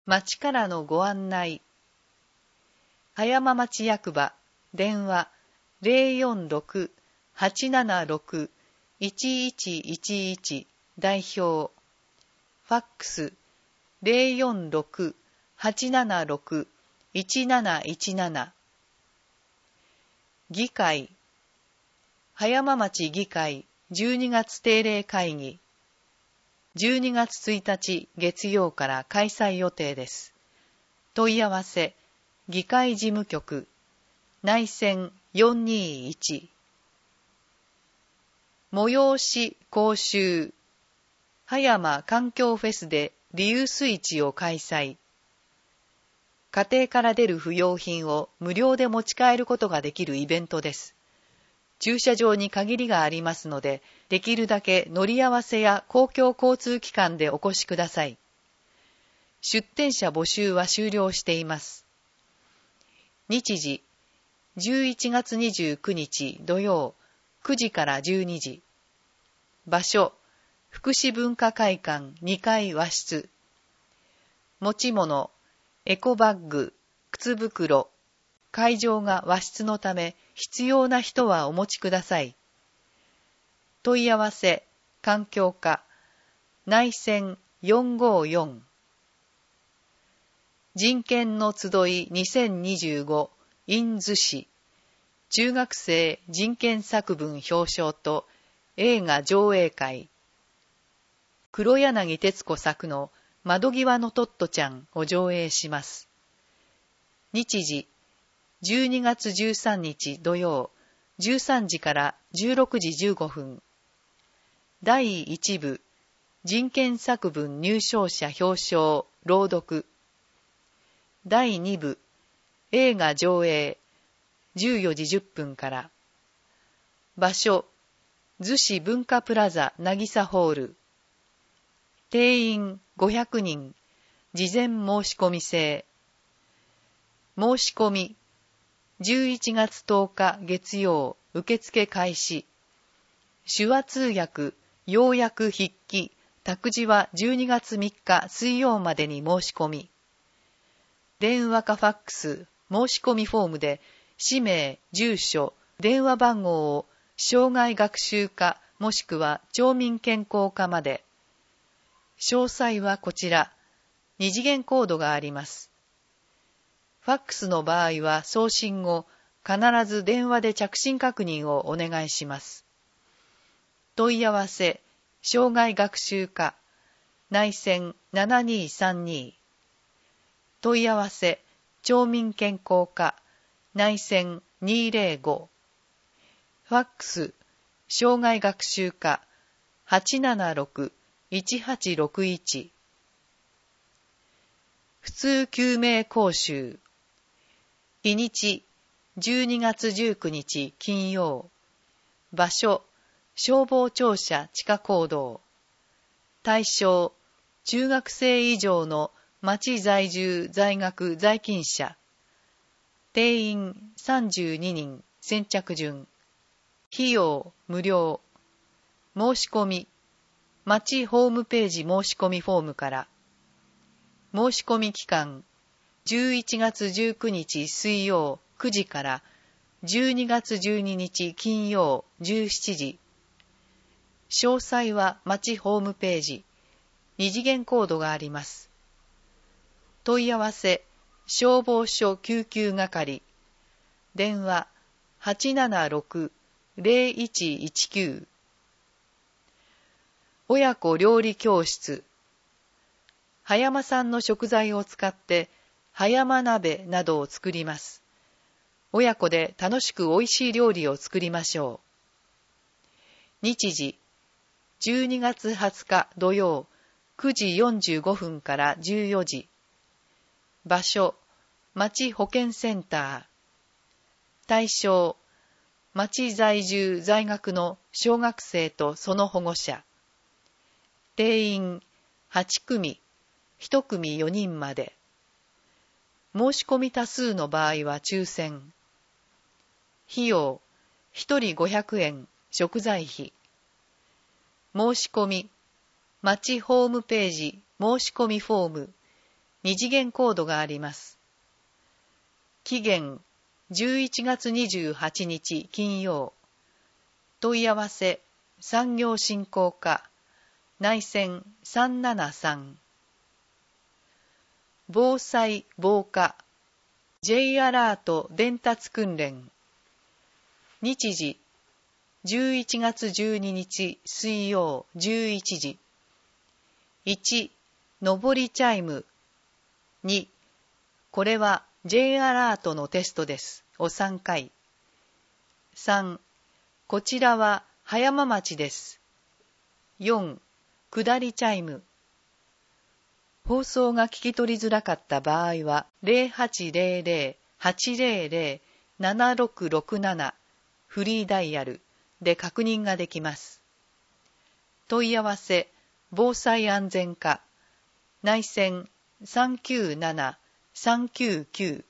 町からのご案内。葉山町役場、電話 046-876-1111 代表。ファックス 046-876-1717。議会。葉山町議会12月定例会議。12月1日月曜から開催予定です。問い合わせ、議会事務局、内線421。催し講習、葉山環境フェスでリユース市を開催。家庭から出る不要品を無料で持ち帰ることができるイベントです。駐車場に限りがありますので、できるだけ乗り合わせや公共交通機関でお越しください。出店者募集は終了しています。日時、11月29日土曜、9時から12時。場所、福祉文化会館2階和室。持ち物、エコバッグ、靴袋。会場が和室のため、必要な人はお持ちください。問い合わせ、環境課、内線454。人権の集い2025 in 逗子。中学生人権作文表彰と映画上映会。黒柳徹子作の窓際のトットちゃんを上映します。日時、12月13日土曜、13時から16時15分。第1部、人権作文入賞者表彰、朗読。第2部、映画上映、14時10分から。場所、逗子文化プラザ渚ホール。定員500人、事前申し込み制。申し込み、11月10日月曜、受付開始。手話通訳、要約筆記、託児は12月3日水曜までに申し込み。電話かファックス、申し込みフォームで、氏名、住所、電話番号を障害学習課もしくは町民健康課まで。詳細はこちら。二次元コードがあります。ファックスの場合は送信後、必ず電話で着信確認をお願いします。問い合わせ、障害学習課、内線7232。問い合わせ、町民健康課、内線205。ファックス、障害学習課、876-1861。普通救命講習。日にち、12月19日金曜。場所、消防庁舎地下講堂。対象、中学生以上の町在住在学在勤者。定員32人、先着順。費用無料。申し込み、町ホームページ申し込みフォームから。申し込み期間、11月19日水曜9時から12月12日金曜17時。詳細は町ホームページ。二次元コードがあります。問い合わせ、消防署救急係。電話876-0119。親子料理教室。葉山産の食材を使って葉山鍋などを作ります。親子で楽しく美味しい料理を作りましょう。日時、12月20日土曜、9時45分から14時。場所、町保健センター。対象、町在住在学の小学生とその保護者。定員8組、1組4人まで。申し込み多数の場合は抽選。費用、1人500円、食材費。申し込み、町ホームページ申し込みフォーム、 二次元コードがあります。期限11月28日金曜。問い合わせ産業振興課内線373。防災防火 J アラート伝達訓練。日時11月12日水曜11時。1. 上りチャイム。2. これは J アラートのテストです。を3回。3. こちらは葉山町です。4. 下りチャイム。放送が聞き取りづらかった場合は 0800-800-7667 フリーダイヤルで確認ができます。問い合わせ防災安全課内線397-399。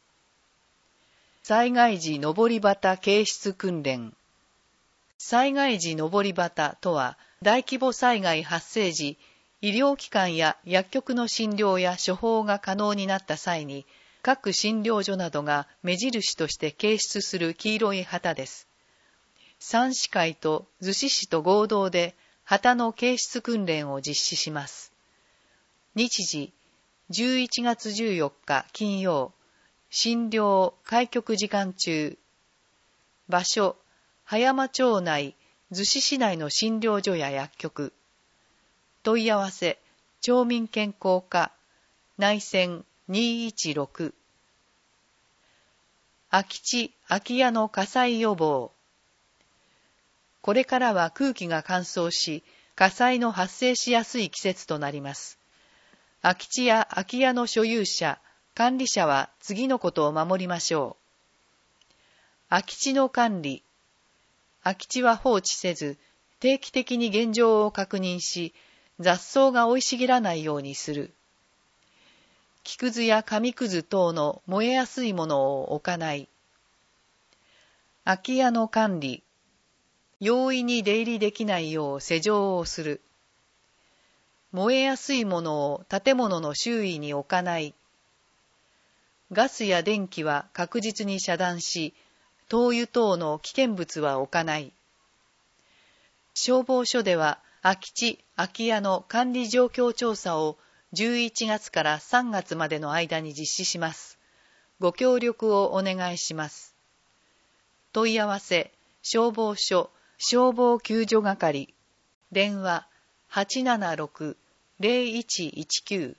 災害時上り旗掲出訓練。災害時上り旗とは、大規模災害発生時、医療機関や薬局の診療や処方が可能になった際に、各診療所などが目印として掲出する黄色い旗です。山市会と逗子市と合同で旗の掲出訓練を実施します。日時11月14日金曜。診療開局時間中。場所葉山町内逗子市内の診療所や薬局。問い合わせ町民健康課内線216。空き地空き家の火災予防。これからは空気が乾燥し、火災の発生しやすい季節となります。空き地や空き家の所有者、管理者は次のことを守りましょう。空き地の管理。空き地は放置せず、定期的に現状を確認し、雑草が生い茂らないようにする。木くずや紙くず等の燃えやすいものを置かない。空き家の管理。容易に出入りできないよう施錠をする。燃えやすいものを建物の周囲に置かない。ガスや電気は確実に遮断し、灯油等の危険物は置かない。消防署では空き地・空き家の管理状況調査を11月から3月までの間に実施します。ご協力をお願いします。問い合わせ消防署消防救助係電話 876-0119。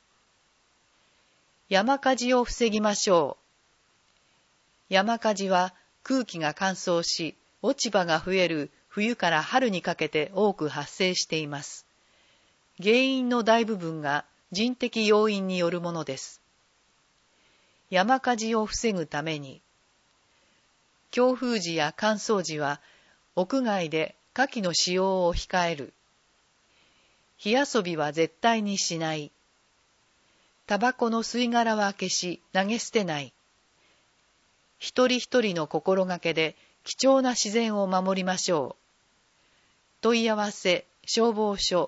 山火事を防ぎましょう。山火事は空気が乾燥し、落ち葉が増える冬から春にかけて多く発生しています。原因の大部分が人的要因によるものです。山火事を防ぐために、強風時や乾燥時は屋外で火器の使用を控える。火遊びは絶対にしない。タバコの吸い殻は消し投げ捨てない。一人一人の心がけで貴重な自然を守りましょう。問い合わせ消防署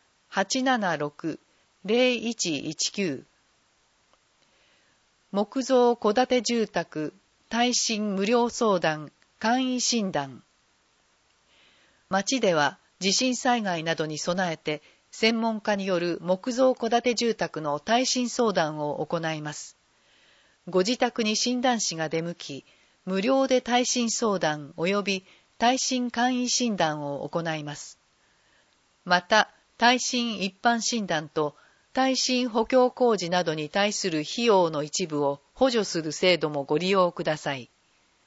876-0119。木造戸建て住宅耐震無料相談簡易診断。町では地震災害などに備えて専門家による木造戸建て住宅の耐震相談を行います。ご自宅に診断士が出向き、無料で耐震相談及び耐震簡易診断を行います。また、耐震一般診断と耐震補強工事などに対する費用の一部を補助する制度もご利用ください。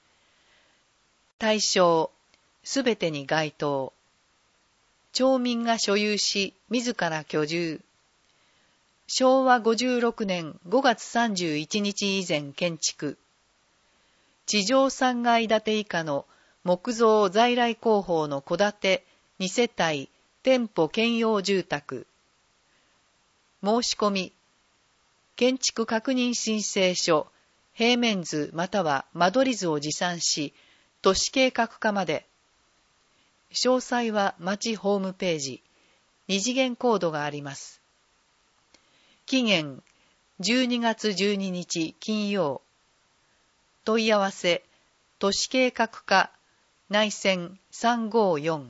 対象、すべてに該当。町民が所有し、自ら居住。昭和56年5月31日以前建築。地上3階建て以下の木造在来工法の戸建て2世帯店舗兼用住宅。申し込み。建築確認申請書、平面図または間取り図を持参し、都市計画課まで。詳細は町ホームページ。二次元コードがあります。期限 12月12日金曜。問い合わせ、都市計画課、内線354。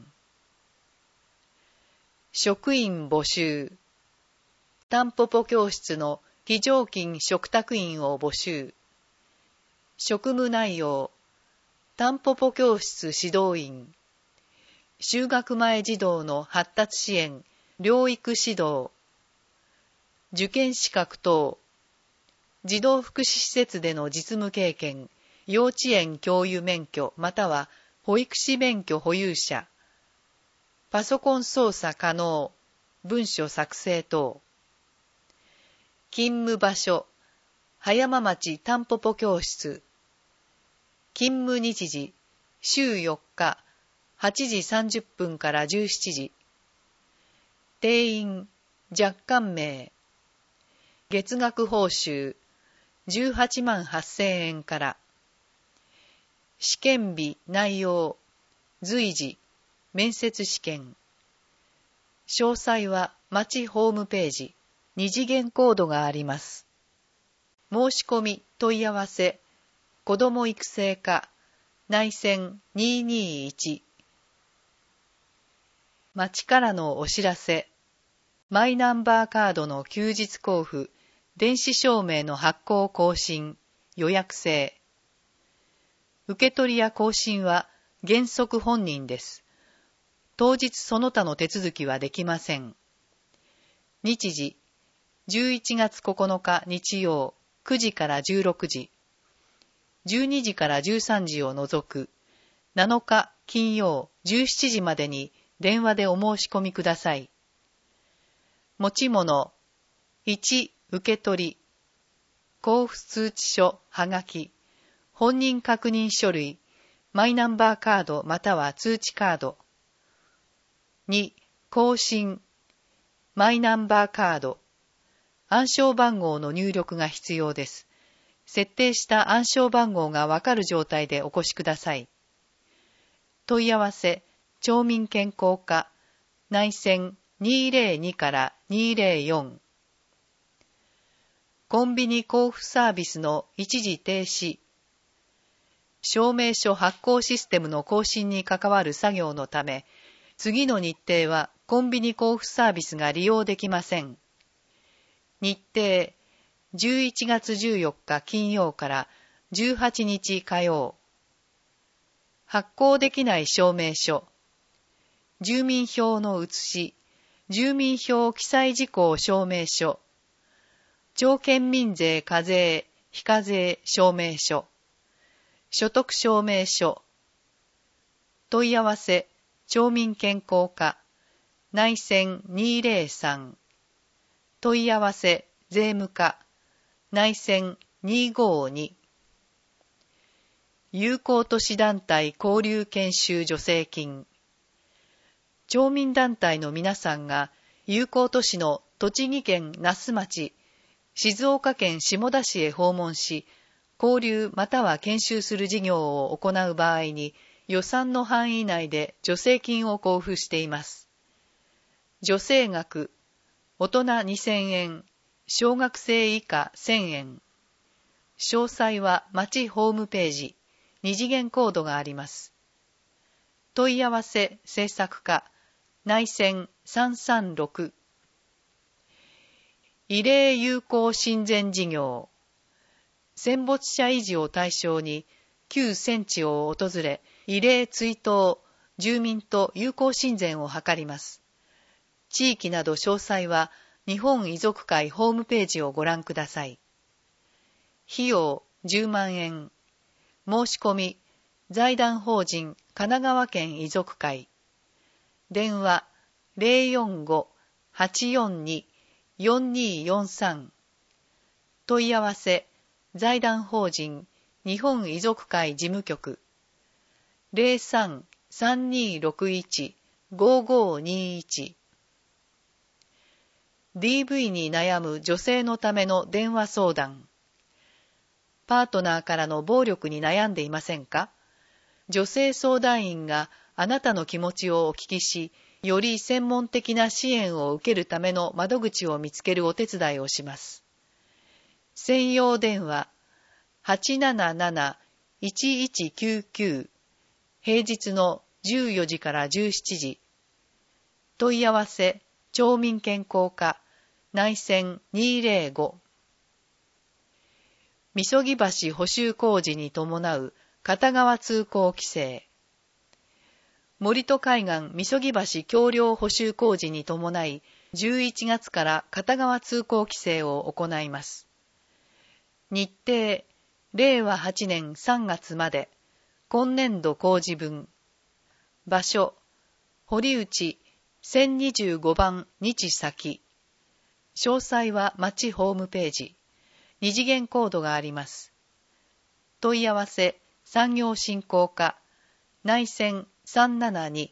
職員募集。タンポポ教室の非常勤嘱託員を募集。職務内容。タンポポ教室指導員。就学前児童の発達支援、療育指導。受験資格等。児童福祉施設での実務経験、幼稚園教諭免許または保育士免許保有者。パソコン操作可能。文書作成等。勤務場所。葉山町タンポポ教室。勤務日時。週4日。8時30分から17時。定員。若干名。月額報酬。18万8000円から。試験日、内容。随時。面接試験。詳細は町ホームページ。二次元コードがあります。申し込み問い合わせ。子ども育成課。内線221。町からのお知らせ。マイナンバーカードの休日交付。電子証明の発行更新、予約制。受取や更新は原則本人です。当日その他の手続きはできません。日時、11月9日日曜9時から16時、12時から13時を除く、7日金曜17時までに電話でお申し込みください。持ち物、1、受取、交付通知書、はがき、本人確認書類、マイナンバーカードまたは通知カード。2、更新、マイナンバーカード、暗証番号の入力が必要です。設定した暗証番号がわかる状態でお越しください。問い合わせ、町民健康課、内線202から204。コンビニ交付サービスの一時停止。証明書発行システムの更新に関わる作業のため、次の日程はコンビニ交付サービスが利用できません。日程、11月14日金曜から18日火曜。発行できない証明書。住民票の写し、住民票記載事項証明書。町県民税課税、非課税証明書。所得証明書。問い合わせ、町民健康課、内線203。問い合わせ、税務課、内線252。友好都市団体交流研修助成金。町民団体の皆さんが、友好都市の栃木県那須町、静岡県下田市へ訪問し、交流または研修する事業を行う場合に予算の範囲内で助成金を交付しています。助成額、大人2000円、小学生以下1000円。詳細は町ホームページ、二次元コードがあります。問い合わせ制作課、内線336。慰霊友好親善事業。戦没者維持を対象に、旧戦地を訪れ、慰霊追悼、住民と友好親善を図ります。地域など詳細は、日本遺族会ホームページをご覧ください。費用10万円。申し込み、財団法人神奈川県遺族会。電話045-842-4243。問い合わせ、財団法人日本遺族会事務局 03-3261-5521。 DV に悩む女性のための電話相談。パートナーからの暴力に悩んでいませんか？女性相談員があなたの気持ちをお聞きし、より専門的な支援を受けるための窓口を見つけるお手伝いをします。 専用電話 877-1199 平日の14時から17時。問い合わせ町民健康課内線205。みそぎ橋補修工事に伴う片側通行規制。森戸海岸みそぎ橋橋梁補修工事に伴い、11月から片側通行規制を行います。日程、令和8年3月まで、今年度工事分。場所、堀内1025番日先。詳細は町ホームページ。二次元コードがあります。問い合わせ、産業振興課、内線372。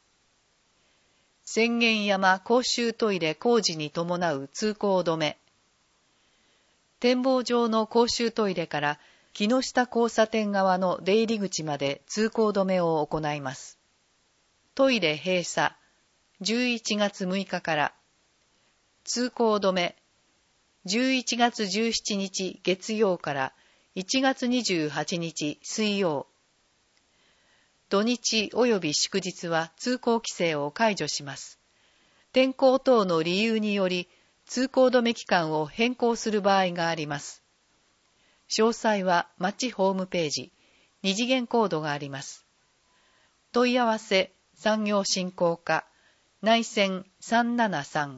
浅間山公衆トイレ工事に伴う通行止め。展望場の公衆トイレから木下交差点側の出入り口まで通行止めを行います。トイレ閉鎖、11月6日から。通行止め、11月17日月曜から1月28日水曜。土日及び祝日は通行規制を解除します。天候等の理由により通行止め期間を変更する場合があります。詳細は町ホームページ、二次元コードがあります。問い合わせ、産業振興課、内線373。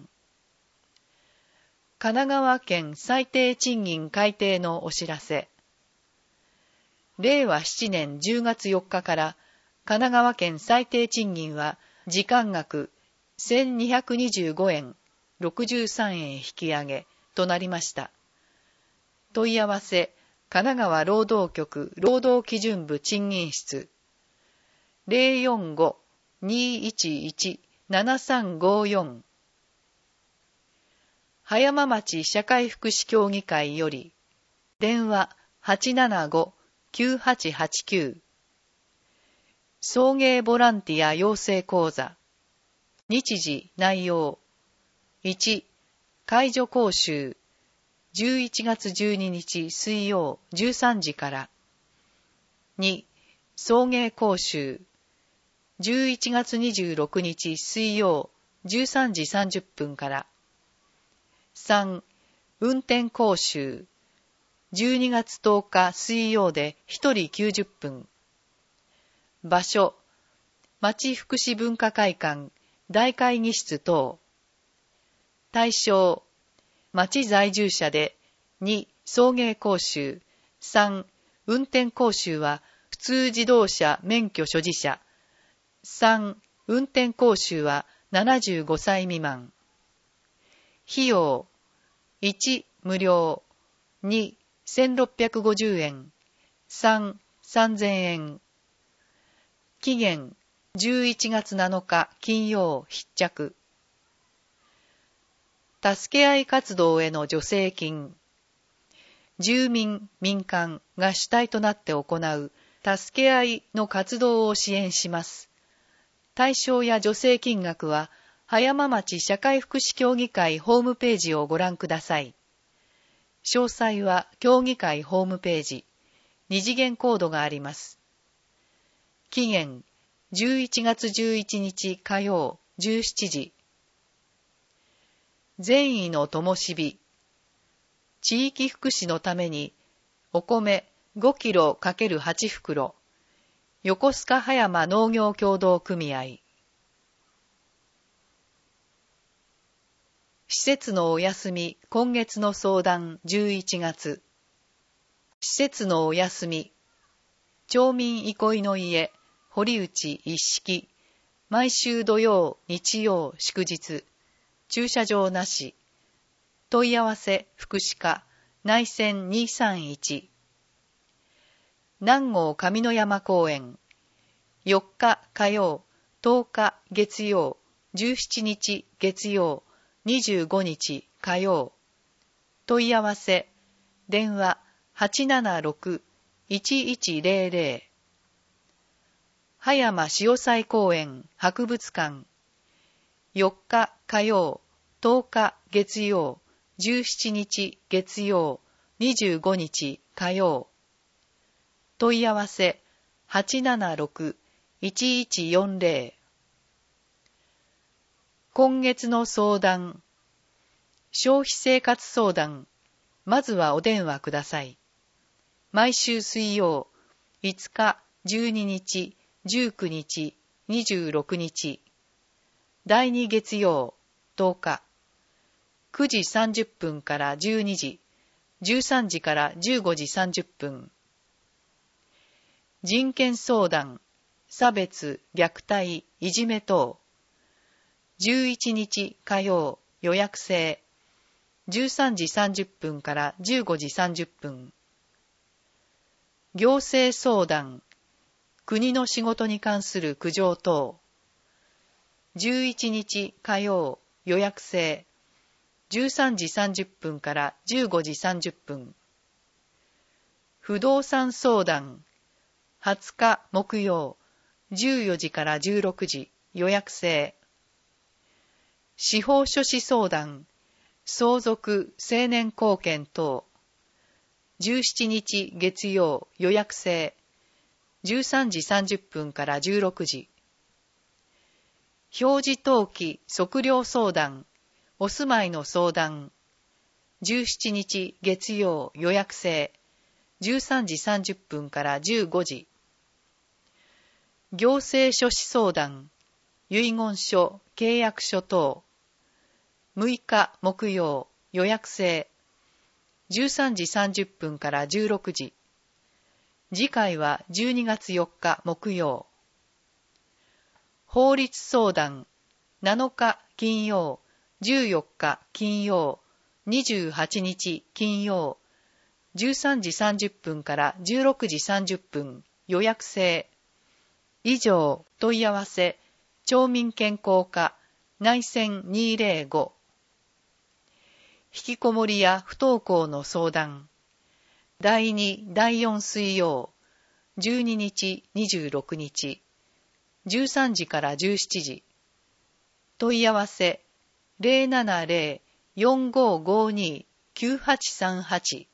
神奈川県最低賃金改定のお知らせ。令和7年10月4日から神奈川県最低賃金は時間額1225円63円引き上げとなりました。問い合わせ、神奈川労働局労働基準部賃金室 045-211-7354。 葉山町社会福祉協議会より。電話 875-9889。 送迎ボランティア養成講座。日時内容。1、介助講習。11月12日水曜13時から。2、送迎講習。11月26日水曜13時30分から。3、運転講習。12月10日水曜で1人90分。場所、町福祉文化会館大会議室等。対象、町在住者で。2、送迎講習。3、運転講習は普通自動車免許所持者。3、運転講習は75歳未満。費用、1、無料。2、1650円。3、3000円。期限、11月7日金曜必着。助け合い活動への助成金。住民・民間が主体となって行う助け合いの活動を支援します。対象や助成金額は葉山町社会福祉協議会ホームページをご覧ください。詳細は協議会ホームページ、二次元コードがあります。期限、11月11日火曜17時。善意の灯火。地域福祉のためにお米5キロ ×8 袋。横須賀葉山農業協同組合。施設のお休み今月の相談11月。施設のお休み。町民憩いの家堀内一式。毎週土曜日曜祝日。駐車場なし。問い合わせ福祉課内線231。南郷上野山公園。4日火曜、10日月曜、17日月曜、25日火曜。問い合わせ電話 876-1100。葉山潮祭公園博物館。4日火曜、10日月曜、17日月曜、 25日火曜。問い合わせ 876-1140。今月の相談。消費生活相談。まずはお電話ください。毎週水曜、5日、12日、19日、26日。第2月曜、10日。9時30分から12時、13時から15時30分。人権相談、差別、虐待、いじめ等。11日火曜、予約制。13時30分から15時30分。行政相談、国の仕事に関する苦情等。11日火曜、予約制。13時30分から15時30分。不動産相談、20日木曜、14時から16時、予約制。司法書士相談、相続、成年後見等。17日月曜、予約制。13時30分から16時。表示登記、測量相談、お住まいの相談。17日月曜、予約制。13時30分から15時。行政書士相談、遺言書、契約書等。6日木曜、予約制。13時30分から16時。次回は12月4日木曜。法律相談、7日金曜、14日金曜、28日金曜、13時30分から16時30分、予約制。以上、問い合わせ、町民健康課、内線205。引きこもりや不登校の相談。第2、第4水曜、12日、26日、13時から17時。問い合わせ、070-4552-9838。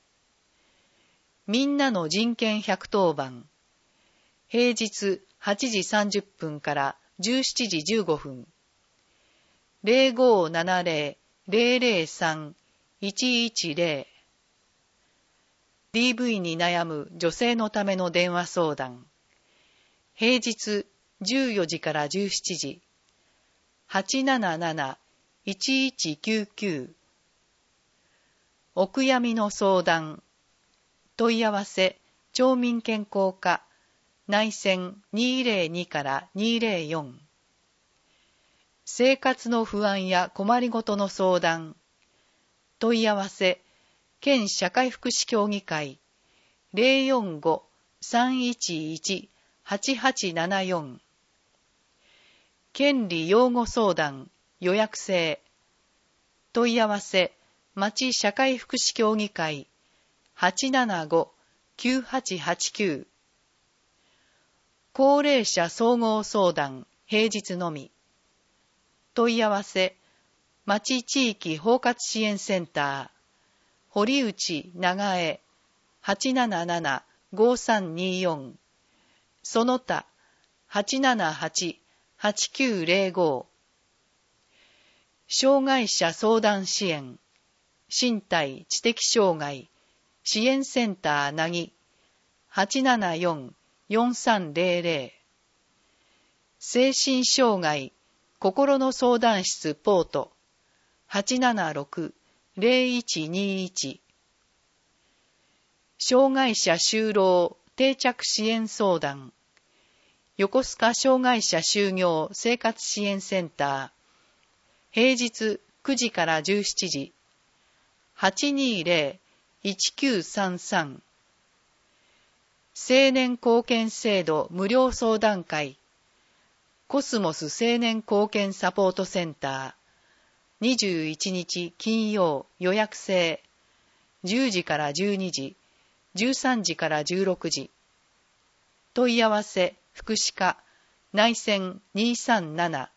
みんなの人権110番。平日8時30分から17時15分。0570-003-110。DV に悩む女性のための電話相談。平日14時から17時。877-1199。お悔やみの相談。問い合わせ、町民健康課、内線202から204。生活の不安や困りごとの相談。問い合わせ、県社会福祉協議会、045-311-8874。権利擁護相談、予約制。問い合わせ、町社会福祉協議会、875-9889。高齢者総合相談、平日のみ。問い合わせ、町地域包括支援センター、堀内長江、877-5324。その他、878-8905。障害者相談支援、身体知的障害、支援センターなぎ、874-4300。精神障害、心の相談室ポート、876-0121。障害者就労定着支援相談、横須賀障害者就業生活支援センター、平日9時から17時、820-1933。青年貢献制度無料相談会、コスモス青年貢献サポートセンター、21日金曜予約制、10時から12時、13時から16時。問い合わせ、福祉課、内線237